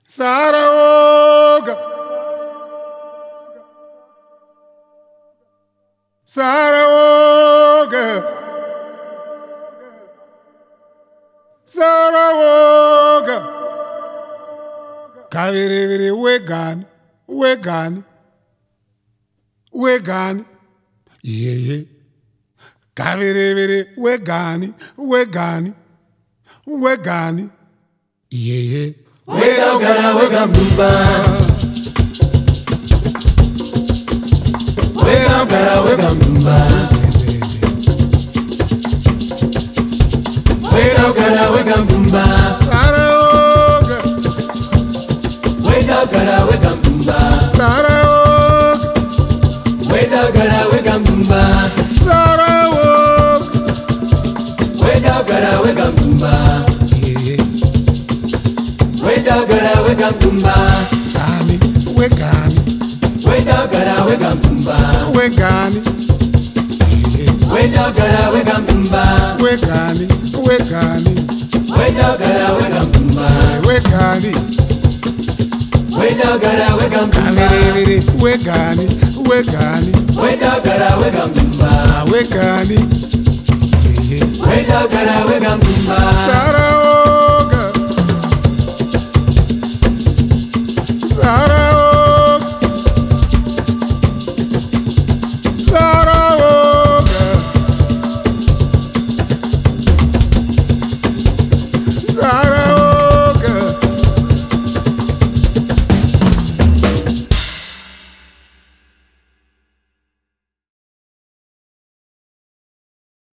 Sarawoga, Sarawoga, Sarawoga. Kaviriviri wegan, wegan, yeah. Kaviriviri wegan, yeah. Wega gara wega mumba. Wega gara wega mumba. Wega gara wega mumba. Sarawoga. Wega gara wega mumba. Sarawoga. Wega gara wega mumba. Sarawoga. Wega gara wega mumba. Wega gara wega mumba. Gani, wegani, Wega gara wega mumba. wegani, Wega gara wega mumba. wegani, wegani, Wega gara wega mumba. wegani. Wega gara wega mumba. Kaviriviri wegani, Wega gara wega mumba. wegani, Wega gara wega mumba.